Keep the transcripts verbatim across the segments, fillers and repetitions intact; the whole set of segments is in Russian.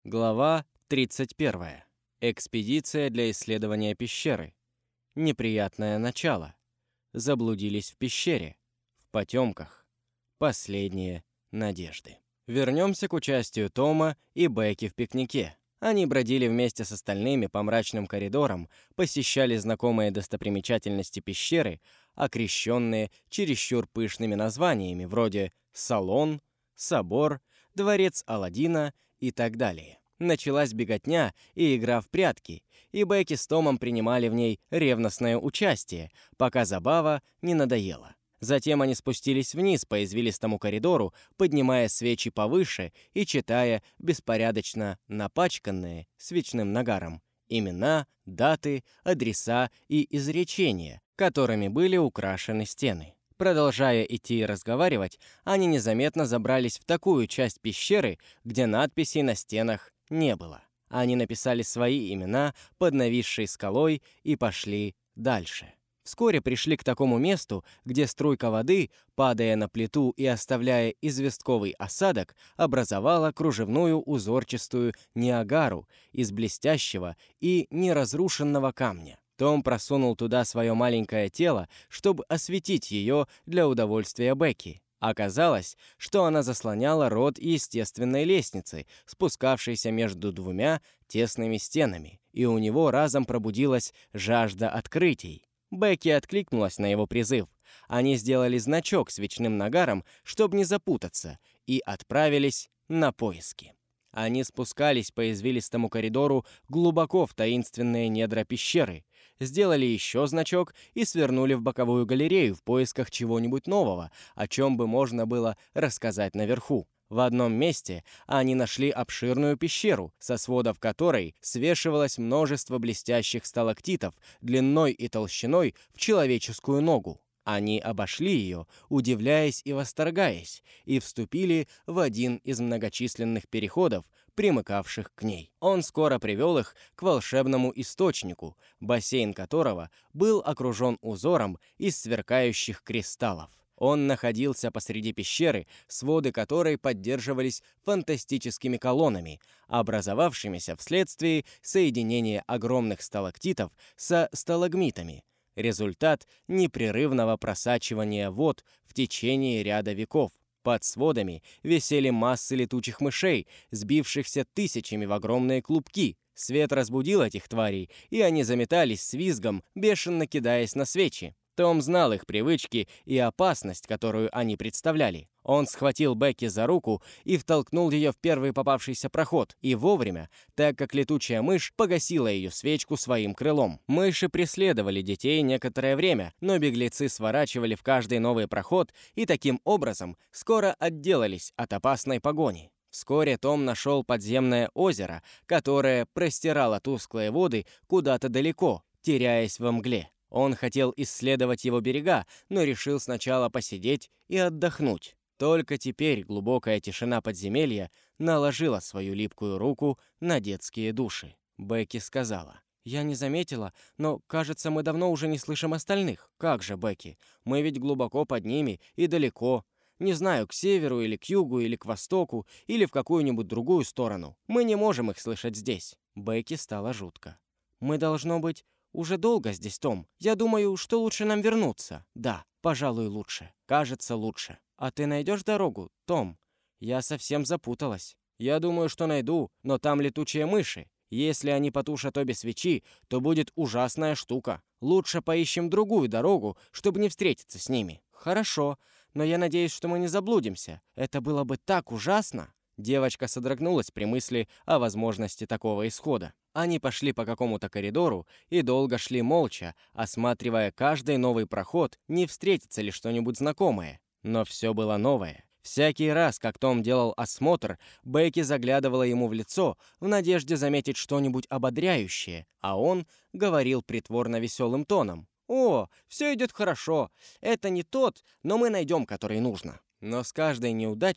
Глава тридцать первая. Экспедиция для исследования пещеры. Неприятное начало. Заблудились в пещере. В потемках. Последние надежды. Вернемся к участию Тома и Бекки в пикнике. Они бродили вместе с остальными по мрачным коридорам, посещали знакомые достопримечательности пещеры, окрещенные чересчур пышными названиями, вроде «Салон», «Собор», «Дворец Аладдина» и так далее. Началась беготня и игра в прятки, и Бекки с Томом принимали в ней ревностное участие, пока забава не надоела. Затем они спустились вниз по извилистому коридору, поднимая свечи повыше и читая беспорядочно напачканные свечным нагаром имена, даты, адреса и изречения, которыми были украшены стены. Продолжая идти и разговаривать, они незаметно забрались в такую часть пещеры, где надписей на стенах не было. Они написали свои имена под нависшей скалой и пошли дальше. Вскоре пришли к такому месту, где струйка воды, падая на плиту и оставляя известковый осадок, образовала кружевную узорчатую Ниагару из блестящего и неразрушенного камня. Том просунул туда свое маленькое тело, чтобы осветить ее для удовольствия Бекки. Оказалось, что она заслоняла рот естественной лестницы, спускавшейся между двумя тесными стенами, и у него разом пробудилась жажда открытий. Бекки откликнулась на его призыв. Они сделали значок свечным нагаром, чтобы не запутаться, и отправились на поиски. Они спускались по извилистому коридору глубоко в таинственные недра пещеры, сделали еще значок и свернули в боковую галерею в поисках чего-нибудь нового, о чем бы можно было рассказать наверху. В одном месте они нашли обширную пещеру, со сводов которой свешивалось множество блестящих сталактитов длиной и толщиной в человеческую ногу. Они обошли ее, удивляясь и восторгаясь, и вступили в один из многочисленных переходов, примыкавших к ней. Он скоро привел их к волшебному источнику, бассейн которого был окружен узором из сверкающих кристаллов. Он находился посреди пещеры, своды которой поддерживались фантастическими колоннами, образовавшимися вследствие соединения огромных сталактитов со сталагмитами. Результат непрерывного просачивания вод в течение ряда веков. Под сводами висели массы летучих мышей, сбившихся тысячами в огромные клубки. Свет разбудил этих тварей, и они заметались с визгом, бешено кидаясь на свечи. Том знал их привычки и опасность, которую они представляли. Он схватил Бекки за руку и втолкнул ее в первый попавшийся проход, и вовремя, так как летучая мышь погасила ее свечку своим крылом. Мыши преследовали детей некоторое время, но беглецы сворачивали в каждый новый проход и таким образом скоро отделались от опасной погони. Вскоре Том нашел подземное озеро, которое простирало тусклые воды куда-то далеко, теряясь во мгле. Он хотел исследовать его берега, но решил сначала посидеть и отдохнуть. Только теперь глубокая тишина подземелья наложила свою липкую руку на детские души. Бекки сказала: «Я не заметила, но, кажется, мы давно уже не слышим остальных». «Как же, Бекки? Мы ведь глубоко под ними и далеко. Не знаю, к северу или к югу, или к востоку, или в какую-нибудь другую сторону. Мы не можем их слышать здесь». Бекки стало жутко. «Мы, должно быть, уже долго здесь, Том. Я думаю, что лучше нам вернуться». «Да, пожалуй, лучше. Кажется, лучше. А ты найдешь дорогу, Том? Я совсем запуталась». «Я думаю, что найду, но там летучие мыши. Если они потушат обе свечи, то будет ужасная штука. Лучше поищем другую дорогу, чтобы не встретиться с ними». «Хорошо, но я надеюсь, что мы не заблудимся. Это было бы так ужасно». Девочка содрогнулась при мысли о возможности такого исхода. Они пошли по какому-то коридору и долго шли молча, осматривая каждый новый проход, не встретится ли что-нибудь знакомое. Но все было новое. Всякий раз, как Том делал осмотр, Бекки заглядывала ему в лицо в надежде заметить что-нибудь ободряющее, а он говорил притворно веселым тоном: «О, все идет хорошо. Это не тот, но мы найдем, который нужно». Но с каждой неудачей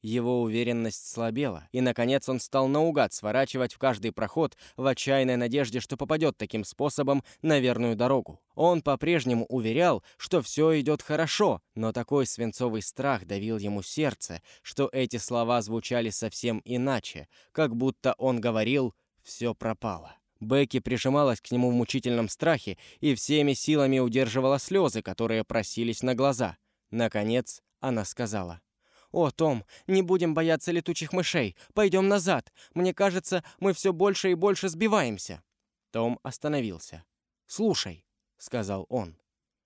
Его уверенность слабела, и, наконец, он стал наугад сворачивать в каждый проход в отчаянной надежде, что попадет таким способом на верную дорогу. Он по-прежнему уверял, что все идет хорошо, но такой свинцовый страх давил ему сердце, что эти слова звучали совсем иначе, как будто он говорил «все пропало». Бекки прижималась к нему в мучительном страхе и всеми силами удерживала слезы, которые просились на глаза. Наконец, она сказала: «О, Том, не будем бояться летучих мышей. Пойдем назад. Мне кажется, мы все больше и больше сбиваемся». Том остановился. «Слушай», — сказал он.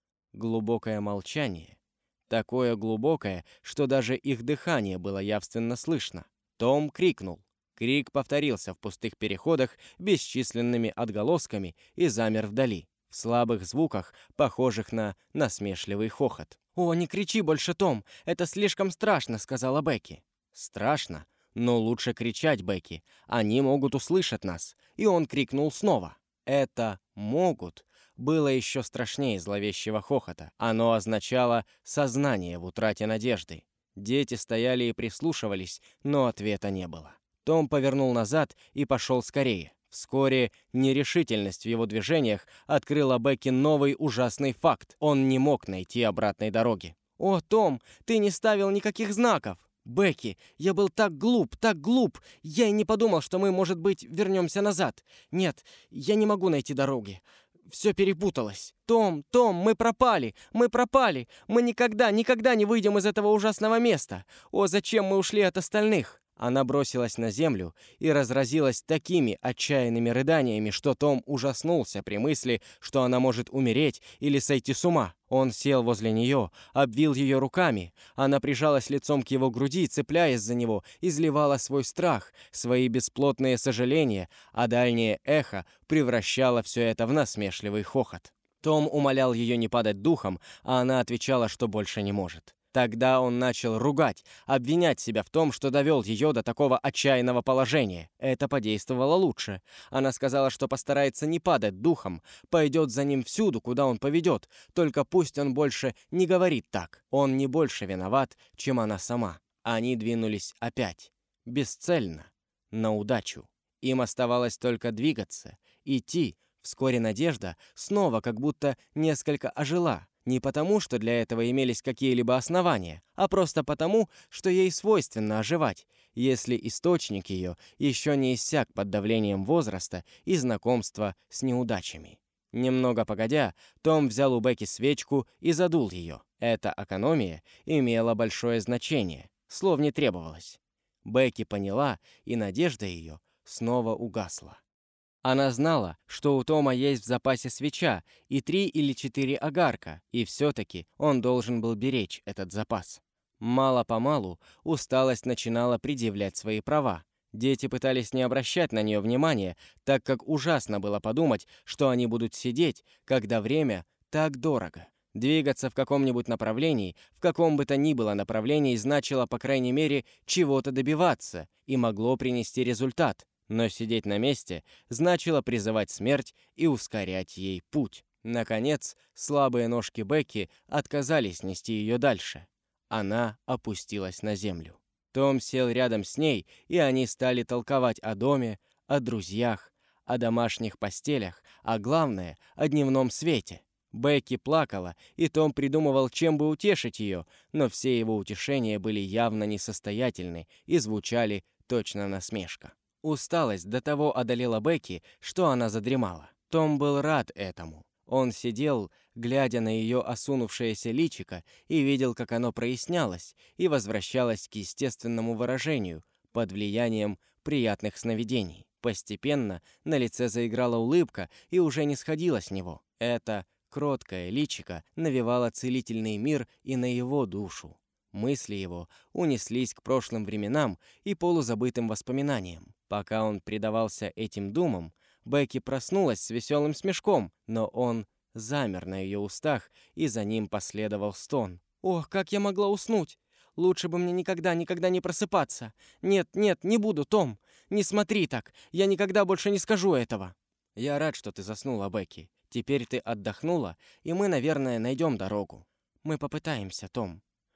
Глубокое молчание. Такое глубокое, что даже их дыхание было явственно слышно. Том крикнул. Крик повторился в пустых переходах бесчисленными отголосками и замер вдали, в слабых звуках, похожих на насмешливый хохот. «О, не кричи больше, Том! Это слишком страшно!» — сказала Бекки. «Страшно? Но лучше кричать, Бекки. Они могут услышать нас». И он крикнул снова. Это «могут» было еще страшнее зловещего хохота. Оно означало сознание в утрате надежды. Дети стояли и прислушивались, но ответа не было. Том повернул назад и пошел скорее. Вскоре нерешительность в его движениях открыла Бекки новый ужасный факт. Он не мог найти обратной дороги. «О, Том, ты не ставил никаких знаков!» «Бекки, я был так глуп, так глуп! Я и не подумал, что мы, может быть, вернемся назад. Нет, я не могу найти дороги. Все перепуталось. Том, Том, мы пропали! Мы пропали! Мы никогда, никогда не выйдем из этого ужасного места! О, зачем мы ушли от остальных?» Она бросилась на землю и разразилась такими отчаянными рыданиями, что Том ужаснулся при мысли, что она может умереть или сойти с ума. Он сел возле нее, обвил ее руками. Она прижалась лицом к его груди, цепляясь за него, изливала свой страх, свои бесплотные сожаления, а дальнее эхо превращало все это в насмешливый хохот. Том умолял ее не падать духом, а она отвечала, что больше не может. Тогда он начал ругать, обвинять себя в том, что довел ее до такого отчаянного положения. Это подействовало лучше. Она сказала, что постарается не падать духом, пойдет за ним всюду, куда он поведет, только пусть он больше не говорит так. Он не больше виноват, чем она сама. Они двинулись опять. Бесцельно. На удачу. Им оставалось только двигаться, идти. Вскоре надежда снова как будто несколько ожила. Не потому, что для этого имелись какие-либо основания, а просто потому, что ей свойственно оживать, если источник ее еще не иссяк под давлением возраста и знакомства с неудачами. Немного погодя, Том взял у Бекки свечку и задул ее. Эта экономия имела большое значение, слов не требовалось. Бекки поняла, и надежда ее снова угасла. Она знала, что у Тома есть в запасе свеча и три или четыре огарка, и все-таки он должен был беречь этот запас. Мало-помалу усталость начинала предъявлять свои права. Дети пытались не обращать на нее внимания, так как ужасно было подумать, что они будут сидеть, когда время так дорого. Двигаться в каком-нибудь направлении, в каком бы то ни было направлении, значило, по крайней мере, чего-то добиваться и могло принести результат. Но сидеть на месте значило призывать смерть и ускорять ей путь. Наконец, слабые ножки Бекки отказались нести ее дальше. Она опустилась на землю. Том сел рядом с ней, и они стали толковать о доме, о друзьях, о домашних постелях, а главное, о дневном свете. Бекки плакала, и Том придумывал, чем бы утешить ее, но все его утешения были явно несостоятельны и звучали точно насмешка. Усталость до того одолела Бекки, что она задремала. Том был рад этому. Он сидел, глядя на ее осунувшееся личико, и видел, как оно прояснялось и возвращалось к естественному выражению под влиянием приятных сновидений. Постепенно на лице заиграла улыбка и уже не сходила с него. Это кроткое личико навевало целительный мир и на его душу. Мысли его унеслись к прошлым временам и полузабытым воспоминаниям. Пока он предавался этим думам, Бекки проснулась с веселым смешком, но он замер на ее устах, и за ним последовал стон. «Ох, как я могла уснуть! Лучше бы мне никогда, никогда не просыпаться! Нет, нет, не буду, Том! Не смотри так! Я никогда больше не скажу этого!» «Я рад, что ты заснула, Бекки. Теперь ты отдохнула, и мы, наверное, найдем дорогу. Мы попытаемся, Том.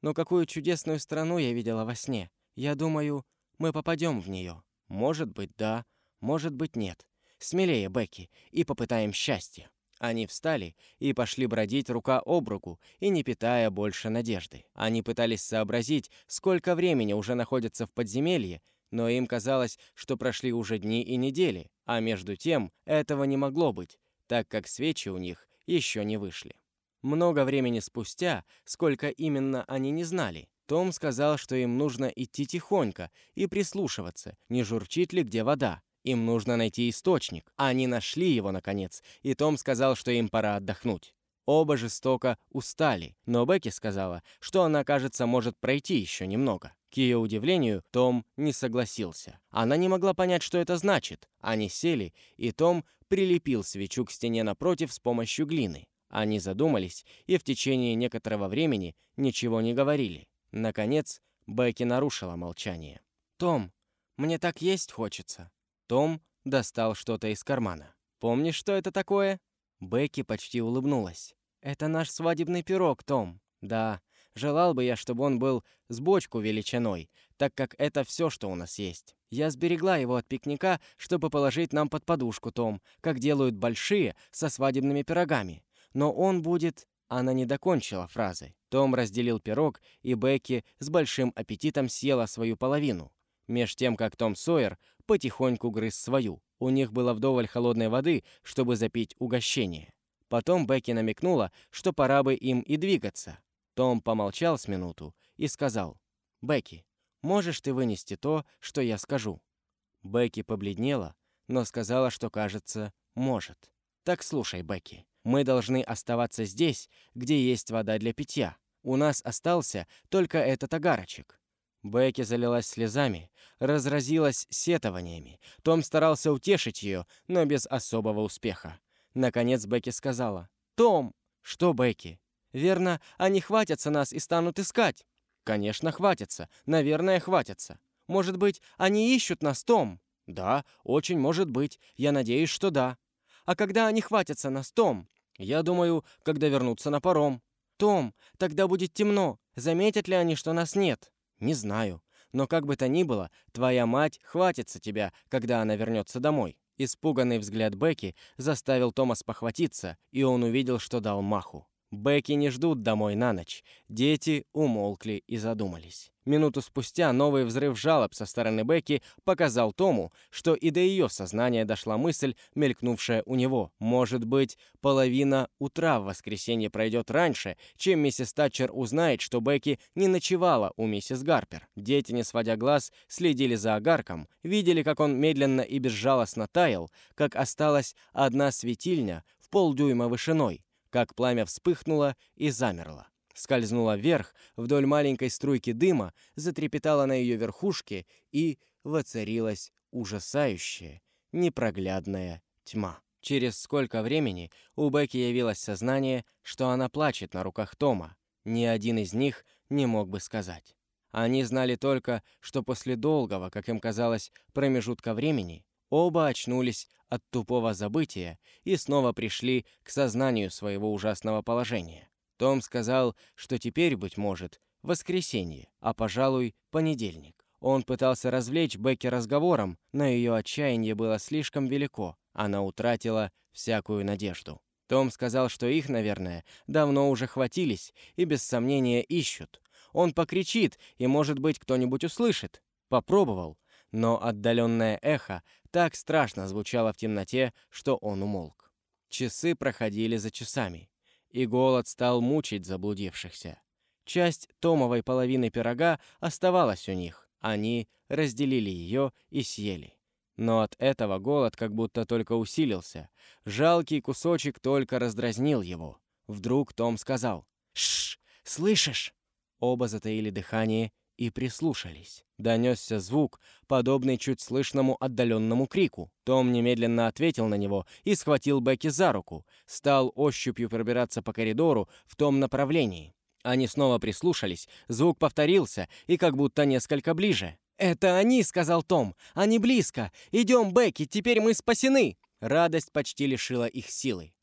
Но какую чудесную страну я видела во сне. Я думаю, мы попадем в нее. Может быть, да, может быть, нет. Смелее, Бекки, и попытаем счастье». Они встали и пошли бродить рука об руку, и не питая больше надежды. Они пытались сообразить, сколько времени уже находятся в подземелье, но им казалось, что прошли уже дни и недели, а между тем этого не могло быть, так как свечи у них еще не вышли. Много времени спустя, сколько именно они не знали, Том сказал, что им нужно идти тихонько и прислушиваться, не журчит ли где вода. Им нужно найти источник. Они нашли его, наконец, и Том сказал, что им пора отдохнуть. Оба жестоко устали, но Бекки сказала, что она, кажется, может пройти еще немного. К ее удивлению, Том не согласился. Она не могла понять, что это значит. Они сели, и Том прилепил свечу к стене напротив с помощью глины. Они задумались и в течение некоторого времени ничего не говорили. Наконец, Бекки нарушила молчание. «Том, мне так есть хочется». Том достал что-то из кармана. «Помнишь, что это такое?» Бекки почти улыбнулась. «Это наш свадебный пирог, Том. Да, желал бы я, чтобы он был с бочку величиной, так как это все, что у нас есть. Я сберегла его от пикника, чтобы положить нам под подушку, Том, как делают большие со свадебными пирогами. Но он будет...» Она не докончила фразы. Том разделил пирог, и Бекки с большим аппетитом съела свою половину. Меж тем, как Том Сойер потихоньку грыз свою. У них было вдоволь холодной воды, чтобы запить угощение. Потом Бекки намекнула, что пора бы им и двигаться. Том помолчал с минуту и сказал: «Бекки, можешь ты вынести то, что я скажу?» Бекки побледнела, но сказала, что, кажется, может. «Так слушай, Бекки, мы должны оставаться здесь, где есть вода для питья. У нас остался только этот огарочек». Бекки залилась слезами, разразилась сетованиями. Том старался утешить ее, но без особого успеха. Наконец Бекки сказала: «Том!» «Что, Бекки?» «Верно, они хватятся нас и станут искать». «Конечно, хватятся. Наверное, хватятся. Может быть, они ищут нас, Том?» «Да, очень может быть. Я надеюсь, что да». «А когда они хватятся нас, Том?» «Я думаю, когда вернутся на паром». «Том, тогда будет темно. Заметят ли они, что нас нет?» «Не знаю. Но как бы то ни было, твоя мать хватится тебя, когда она вернется домой». Испуганный взгляд Бекки заставил Тома спохватиться, и он увидел, что дал маху. Бекки не ждут домой на ночь. Дети умолкли и задумались. Минуту спустя новый взрыв жалоб со стороны Бекки показал Тому, что и до ее сознания дошла мысль, мелькнувшая у него. Может быть, половина утра в воскресенье пройдет раньше, чем миссис Татчер узнает, что Бекки не ночевала у миссис Гарпер. Дети, не сводя глаз, следили за огарком, видели, как он медленно и безжалостно таял, как осталась одна светильня в полдюйма вышиной, как пламя вспыхнуло и замерло. Скользнула вверх, вдоль маленькой струйки дыма, затрепетала на ее верхушке, и воцарилась ужасающая, непроглядная тьма. Через сколько времени у Бекки явилось сознание, что она плачет на руках Тома. Ни один из них не мог бы сказать. Они знали только, что после долгого, как им казалось, промежутка времени, оба очнулись от тупого забытия и снова пришли к сознанию своего ужасного положения. Том сказал, что теперь, быть может, воскресенье, а, пожалуй, понедельник. Он пытался развлечь Бекки разговором, но ее отчаяние было слишком велико. Она утратила всякую надежду. Том сказал, что их, наверное, давно уже хватились и без сомнения ищут. Он покричит, и, может быть, кто-нибудь услышит. Попробовал, но отдаленное эхо так страшно звучало в темноте, что он умолк. Часы проходили за часами, и голод стал мучить заблудившихся. Часть Томовой половины пирога оставалась у них, они разделили ее и съели. Но от этого голод как будто только усилился. Жалкий кусочек только раздразнил его. Вдруг Том сказал: «Шш, слышишь?» Оба затаили дыхание и прислушались. Донесся звук, подобный чуть слышному отдаленному крику. Том немедленно ответил на него и схватил Бекки за руку. Стал ощупью пробираться по коридору в том направлении. Они снова прислушались, звук повторился и как будто несколько ближе. «Это они!» — сказал Том. «Они близко! Идем, Бекки, теперь мы спасены!» Радость почти лишила их силы.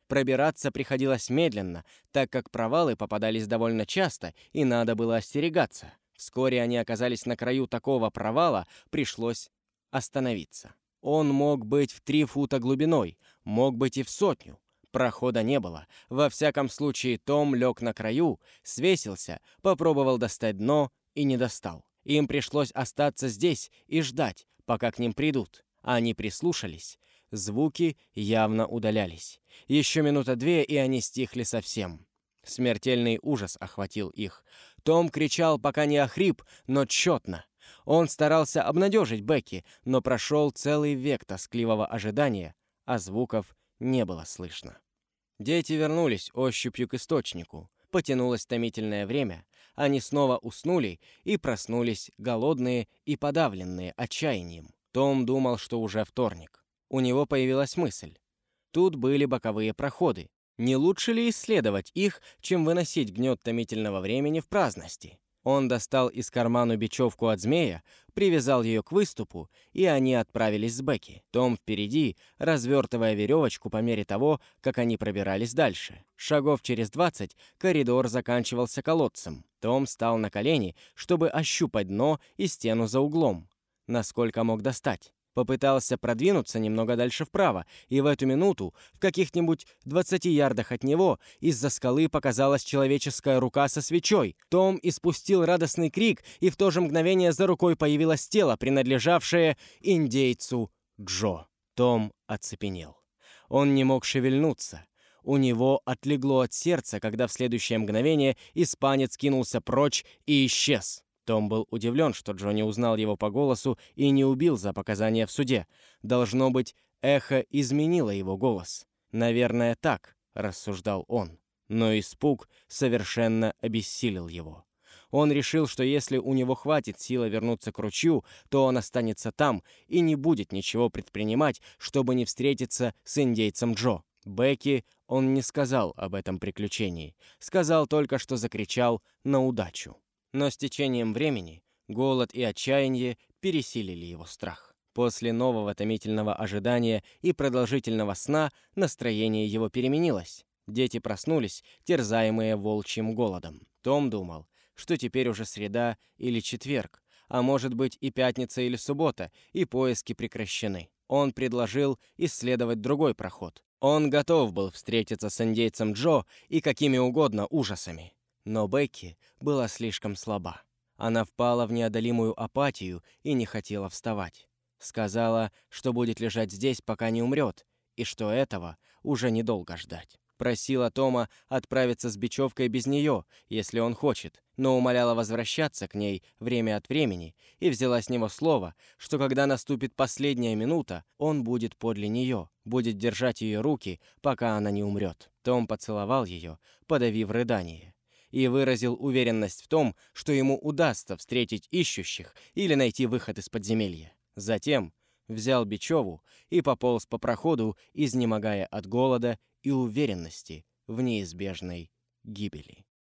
Пробираться приходилось медленно, так как провалы попадались довольно часто, и надо было остерегаться. Вскоре они оказались на краю такого провала, пришлось остановиться. Он мог быть в три фута глубиной, мог быть и в сотню. Прохода не было. Во всяком случае, Том лег на краю, свесился, попробовал достать дно и не достал. Им пришлось остаться здесь и ждать, пока к ним придут. Они прислушались. Звуки явно удалялись. Еще минута две, и они стихли совсем. Смертельный ужас охватил их. Том кричал, пока не охрип, но тщетно. Он старался обнадежить Бекки, но прошел целый век тоскливого ожидания, а звуков не было слышно. Дети вернулись ощупью к источнику. Потянулось томительное время. Они снова уснули и проснулись голодные и подавленные отчаянием. Том думал, что уже вторник. У него появилась мысль. Тут были боковые проходы. Не лучше ли исследовать их, чем выносить гнет томительного времени в праздности? Он достал из кармана бечевку от змея, привязал ее к выступу, и они отправились с Бекки. Том впереди, развертывая веревочку по мере того, как они пробирались дальше. Шагов через двадцать коридор заканчивался колодцем. Том встал на колени, чтобы ощупать дно и стену за углом, насколько мог достать. Попытался продвинуться немного дальше вправо, и в эту минуту, в каких-нибудь двадцати ярдах от него, из-за скалы показалась человеческая рука со свечой. Том испустил радостный крик, и в то же мгновение за рукой появилось тело, принадлежавшее индейцу Джо. Том оцепенел. Он не мог шевельнуться. У него отлегло от сердца, когда в следующее мгновение испанец кинулся прочь и исчез. Том был удивлен, что Джо не узнал его по голосу и не убил за показания в суде. Должно быть, эхо изменило его голос. «Наверное, так», — рассуждал он. Но испуг совершенно обессилил его. Он решил, что если у него хватит силы вернуться к ручью, то он останется там и не будет ничего предпринимать, чтобы не встретиться с индейцем Джо. Бекки он не сказал об этом приключении. Сказал только, что закричал на удачу. Но с течением времени голод и отчаяние пересилили его страх. После нового томительного ожидания и продолжительного сна настроение его переменилось. Дети проснулись, терзаемые волчьим голодом. Том думал, что теперь уже среда или четверг, а может быть и пятница или суббота, и поиски прекращены. Он предложил исследовать другой проход. Он готов был встретиться с индейцем Джо и какими угодно ужасами. Но Бекки была слишком слаба. Она впала в неодолимую апатию и не хотела вставать. Сказала, что будет лежать здесь, пока не умрет, и что этого уже недолго ждать. Просила Тома отправиться с бечевкой без нее, если он хочет, но умоляла возвращаться к ней время от времени и взяла с него слово, что когда наступит последняя минута, он будет подле нее, будет держать ее руки, пока она не умрет. Том поцеловал ее, подавив рыдание, и выразил уверенность в том, что ему удастся встретить ищущих или найти выход из подземелья. Затем взял бечеву и пополз по проходу, изнемогая от голода и уверенности в неизбежной гибели.